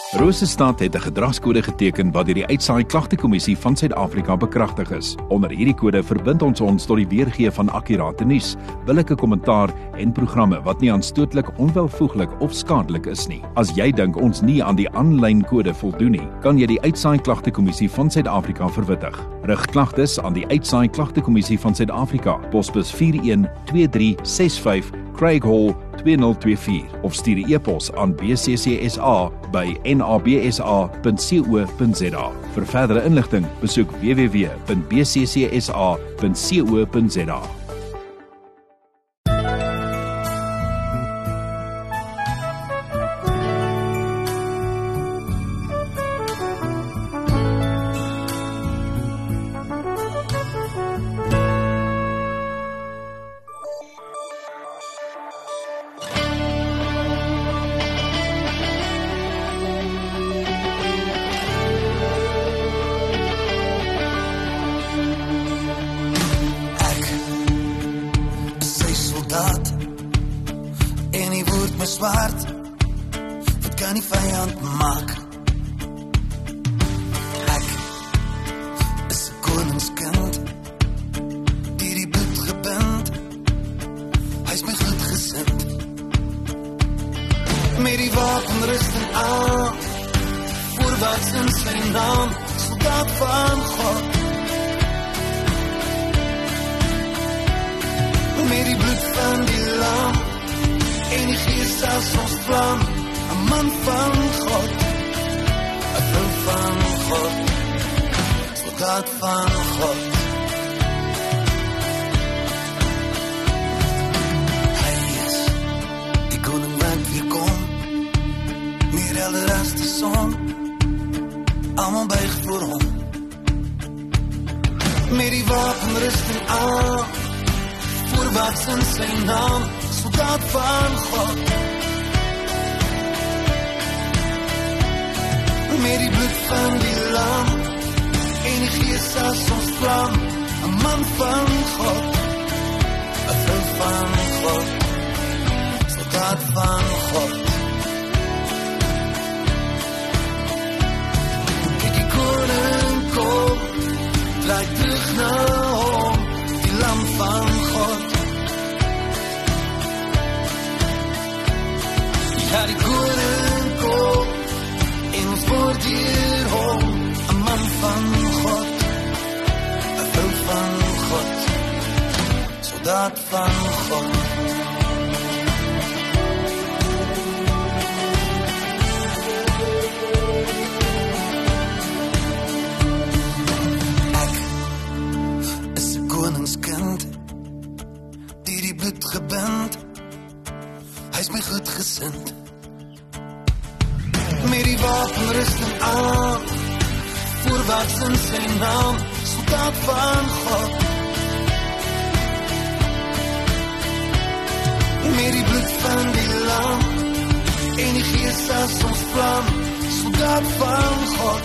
Rosestad het 'n gedragskode geteken wat deur die Uitsaai Klagtekommissie van Suid-Afrika bekragtig is. Onder hierdie kode verbind ons tot die weergee van akkurate nuus, billike kommentaar en programme wat nie aanstootlik, onwelvoeglik of skadelik is nie. As jy dink ons nie aan die aanlyn kode voldoen nie, kan jy die Uitsaai Klagtekommissie van Suid-Afrika verwittig. Rig klagtes aan die Uitsaai Klagtekommissie van Suid-Afrika, posbus 412365, Craig Hall 2024 of stuur 'n e-pos aan bccsa@nabsa.co.za. Vir verdere inligting, besoek www.bccsa.co.za. En die woord my swaard, wat kan die vyand maak? Ek is 'n koningskind, die bloed gebind, hy is my goed gesind. Met die wapenrusting aan, voorwaarts in sy naam, soldaat van God. Met die bloed van die lam, en die gees as ons vlam, 'n man van God, 'n vrou van God, soldaat van God. Hy is die koning wat weer kom, meer helder as die son, almal buig voor hom. Met die wapenrusting aan, voorwaarts in sy naam, soldaat van God. Met die bloed van die lam, en die gees as ons vlam, 'n man van God, 'n vrou van God, soldaat van God. Met die koning kom, draai terug na hom, die lam van God. Ja, die koning kom, en ons word hier hom, 'n man van God, 'n vrou van God, soldaat van God. Ek is 'n koningskind, die bloed gebind, hy is my goed gesind. Met die wapenrusting aan, voorwaarts in sy naam, soldaat van God. Met die bloed van die lam, en die gees as ons vlam, soldaat van God.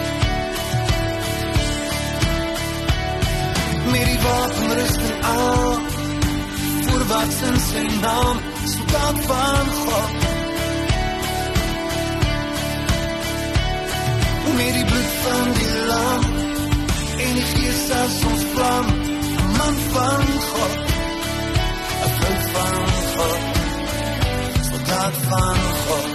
Met die wapenrusting aan, voorwaarts in sy naam, soldaat van God. Met die bloed van die lam, en die gees as ons vlam, 'n man van God, 'n vrou van God, soldaat van God.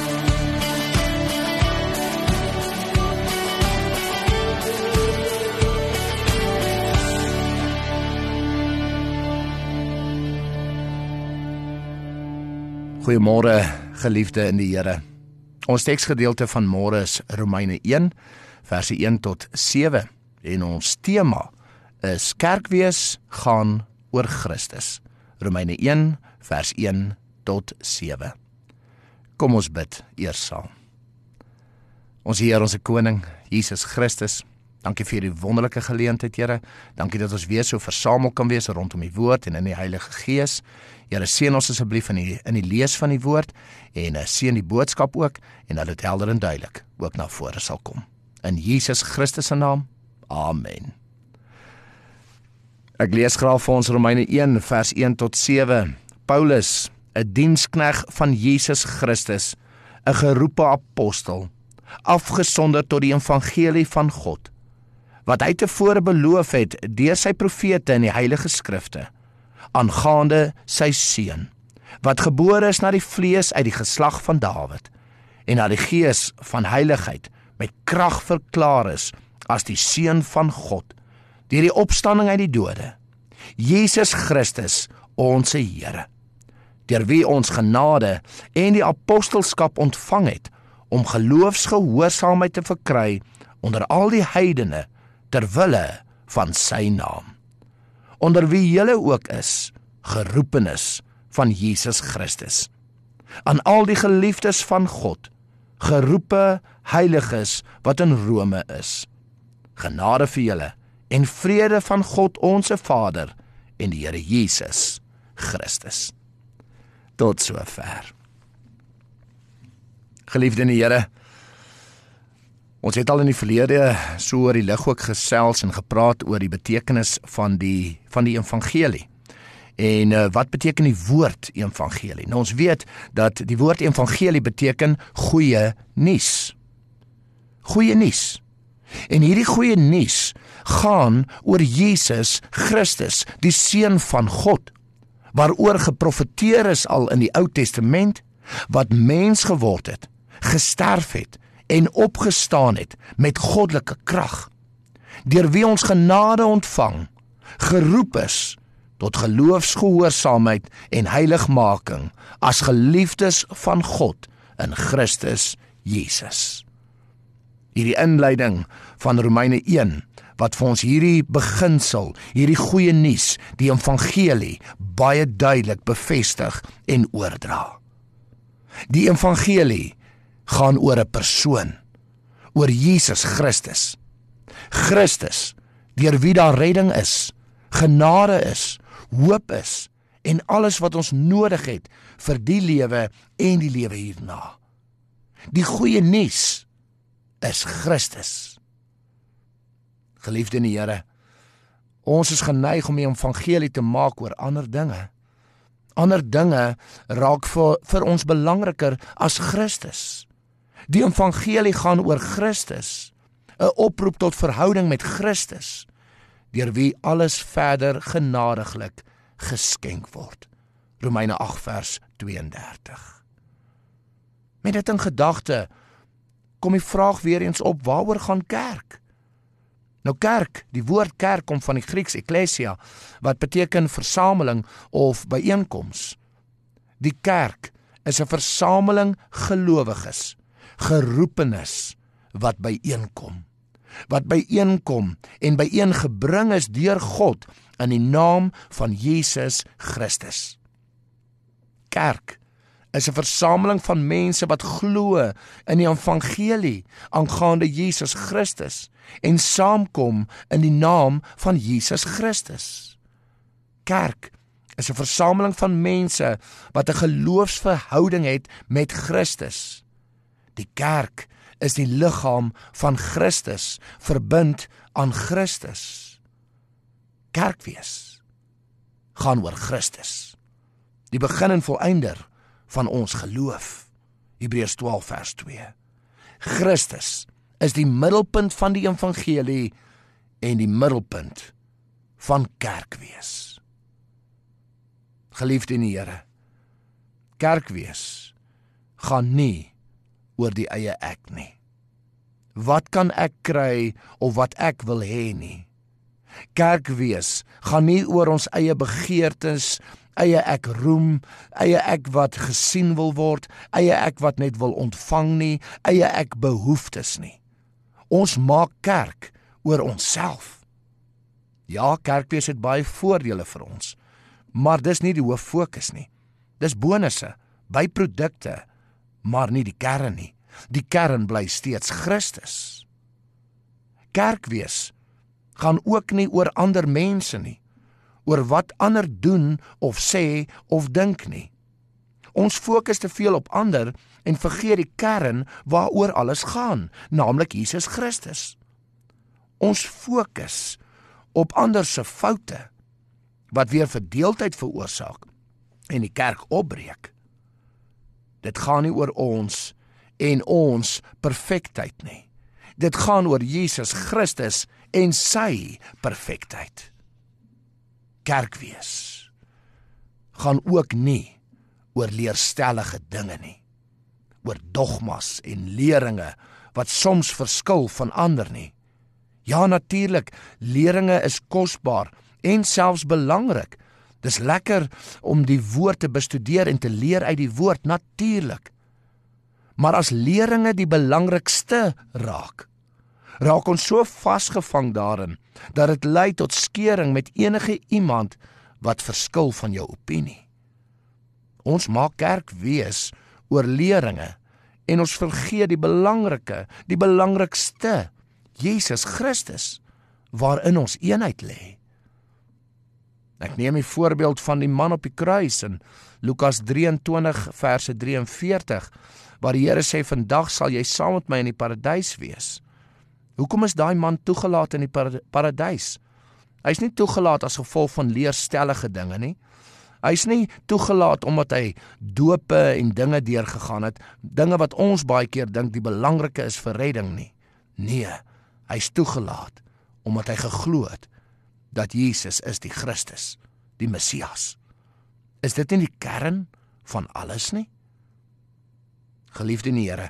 Goeiemôre, geliefde in die Here. Ons teksgedeelte van môre is Romeine 1, verse 1 tot 7. En ons tema is Kerkwees gaan oor Christus. Romeine 1, vers 1 tot 7. Kom ons bid eers saam. Ons Heer, ons Koning, Jesus Christus, dankie vir die wonderlike geleentheid, Here. Dankie dat ons weer so versamel kan wees rondom die woord en in die Heilige Gees. Here, seën ons asseblief in die lees van die woord en seën die boodskap ook en dat dit helder en duidelik ook na vore sal kom. In Jesus Christus se naam. Amen. Ek lees graag vir ons Romeine 1 vers 1 tot 7. Paulus, 'n dienskneg van Jesus Christus, 'n geroepe apostel, afgesonder tot die evangelie van God, wat hy tevore beloof het deur sy profete in die heilige skrifte, aangaande sy seun, wat gebore is na die vlees uit die geslag van Dawid, en na die gees van heiligheid met krag verklaar is as die seun van God, deur die opstanding uit die dode, Jesus Christus, ons Here, deur wie ons genade en die apostelskap ontvang het, om geloofsgehoorsaamheid te verkry onder al die heidene, ter wille van sy naam, onder wie julle ook is, geroepenis van Jesus Christus, aan al die geliefdes van God, geroepe heiliges wat in Rome is, genade vir julle, en vrede van God onse Vader, en die Here Jesus Christus. Tot sover. Geliefde in die Here, ons het al in die verlede so oor die lig ook gesels en gepraat oor die betekenis van die evangelie. En wat beteken die woord evangelie? Nou ons weet dat die woord evangelie beteken goeie nuus. Goeie nuus. En hierdie goeie nuus gaan oor Jesus Christus, die Seun van God, waaroor geprofeteer is al in die Ou Testament, wat mens geword het, gesterf het en opgestaan het met goddelike krag, deur wie ons genade ontvang, geroep is tot geloofsgehoorsaamheid en heiligmaking as geliefdes van God in Christus Jesus. Hierdie inleiding van Romeine 1, wat vir ons hierdie beginsel, hierdie goeie nuus, die evangelie, baie duidelik bevestig en oordra. Die evangelie gaan oor 'n persoon, oor Jesus Christus. Christus, deur wie daar redding is, genade is, hoop is, en alles wat ons nodig het vir die lewe en die lewe hierna. Die goeie nuus is Christus. Geliefde in die Here, ons is geneig om die evangelie te maak oor ander dinge. Ander dinge raak vir ons belangriker as Christus. Die evangelie gaan oor Christus, 'n oproep tot verhouding met Christus, deur wie alles verder genadiglik geskenk word. Romeine 8 vers 32. Met dit in gedagte, kom die vraag weer eens op, waaroor gaan kerk? Nou kerk, die woord kerk kom van die Grieks ekklesia, wat beteken versameling of byeenkoms. Die kerk is 'n versameling gelowiges, geroepenis, wat byeenkom en byeengebring is deur God in die naam van Jesus Christus. Kerk is 'n versameling van mense wat glo in die evangelie aangaande Jesus Christus en saamkom in die naam van Jesus Christus. Kerk is 'n versameling van mense wat 'n geloofsverhouding het met Christus. Die kerk is die liggaam van Christus, verbind aan Christus. Kerk wees gaan oor Christus, die begin en volëinder van ons geloof. Hebreërs 12 vers 2. Christus is die middelpunt van die evangelie en die middelpunt van kerk wees. Geliefde in die Here, kerk wees gaan nie oor die eie ek nie. Wat kan ek kry of wat ek wil hê nie. Kerk wees gaan nie oor ons eie begeertes, eie ek roem, eie ek wat gesien wil word, eie ek wat net wil ontvang nie, eie ek behoeftes nie. Ons maak kerk oor onsself. Ja, kerkwees het baie voordele vir ons, maar dis nie die hoof fokus nie. Dis bonusse, byprodukte, maar nie die kern nie. Die kern bly steeds Christus. Kerkwees gaan ook nie oor ander mense nie, oor wat ander doen of sê of dink nie. Ons fokus te veel op ander en vergeet die kern waaroor alles gaan, naamlik Jesus Christus. Ons fokus op ander se foute, wat weer verdeeldheid veroorsaak en die kerk opbreek. Dit gaan nie oor ons en ons perfektheid nie. Dit gaan oor Jesus Christus en sy perfektheid. Kerk wees gaan ook nie oor leerstellige dinge nie, oor dogmas en leringe wat soms verskil van ander nie. Ja, natuurlik, leringe is kosbaar en selfs belangrik. Dis lekker om die woord te bestudeer en te leer uit die woord, natuurlik. Maar as leringe die belangrikste raak ons so vasgevang daarin, dat dit lei tot skering met enige iemand wat verskil van jou opinie. Ons maak kerk wees oor leringe, en ons vergeet die belangrikste, Jesus Christus, waarin ons eenheid lê. Ek neem die voorbeeld van die man op die kruis in Lukas 23 verse 43, waar die Here sê, vandag sal jy saam met my in die paradys wees. Hoekom is daai man toegelaat in die paradys? Hy is nie toegelaat as gevolg van leerstellige dinge nie. Hy is nie toegelaat omdat hy dope en dinge deurgegaan het, dinge wat ons baie keer dink die belangrike is vir redding nie. Nee, hy is toegelaat omdat hy geglo het dat Jesus is die Christus, die Messias. Is dit nie die kern van alles nie? Geliefde in die Here,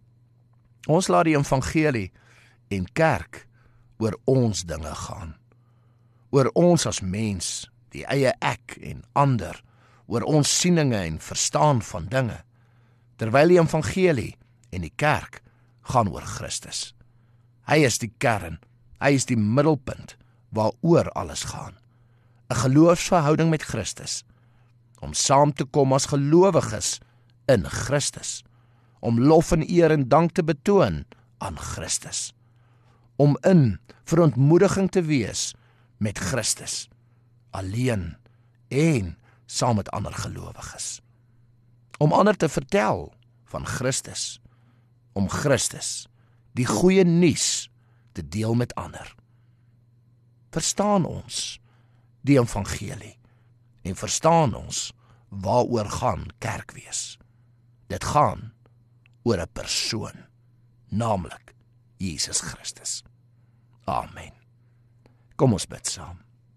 ons laat die evangelie en kerk oor ons dinge gaan, oor ons as mens, die eie ek en ander, oor ons sieninge en verstaan van dinge, terwyl die evangelie en die kerk gaan oor Christus. Hy is die kern, hy is die middelpunt waaroor alles gaan. 'n Geloofsverhouding met Christus, om saam te kom as gelowiges in Christus, om lof en eer en dank te betoon aan Christus, om in verontmoediging te wees met Christus, alleen en saam met ander gelowiges, om ander te vertel van Christus, om Christus, die goeie nuus, te deel met ander. Verstaan ons die evangelie en verstaan ons waaroor gaan kerk wees. Dit gaan oor 'n persoon, naamlik Jesus Christus. Amen. Kom ons bid saam.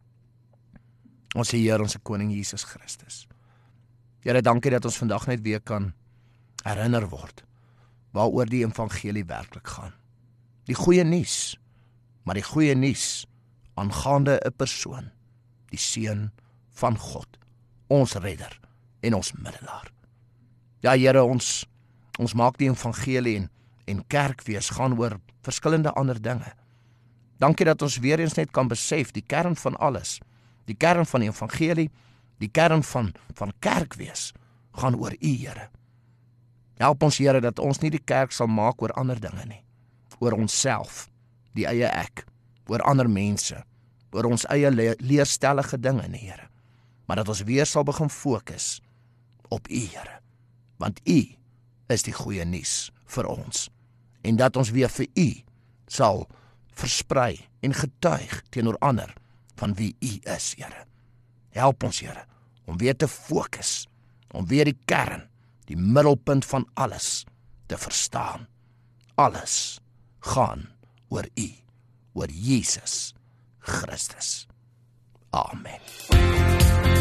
Ons Heer, ons Koning Jesus Christus. Here, dankie dat ons vandag net weer kan herinner word waaroor die evangelie werklik gaan. Die goeie nuus, maar die goeie nuus aangaande 'n persoon, die Seun van God, ons redder en ons middelaar. Ja, Here, ons maak die evangelie en kerk wees gaan oor verskillende ander dinge. Dankie dat ons weer eens net kan besef die kern van alles, die kern van die evangelie, die kern van kerk wees, gaan oor U, Here. Help ons, Here, dat ons nie die kerk sal maak oor ander dinge nie, oor onsself, die eie ek, oor ander mense, oor ons eie leerstellige dinge nie, Here, maar dat ons weer sal begin fokus op U, Here, want U is die goeie nuus vir ons, en dat ons weer vir U sal versprei en getuig teenoor ander van wie U is, Here. Help ons, Here, om weer te fokus, om weer die kern, die middelpunt van alles te verstaan. Alles gaan oor U, oor Jesus Christus. Amen.